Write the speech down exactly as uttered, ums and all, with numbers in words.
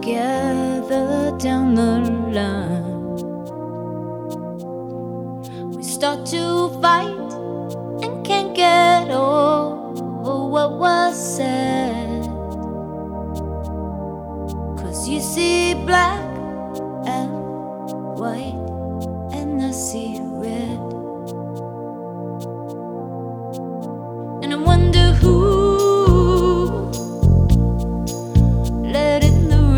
together down the line. We start to fight and can't get over what was said. 'Cause you see black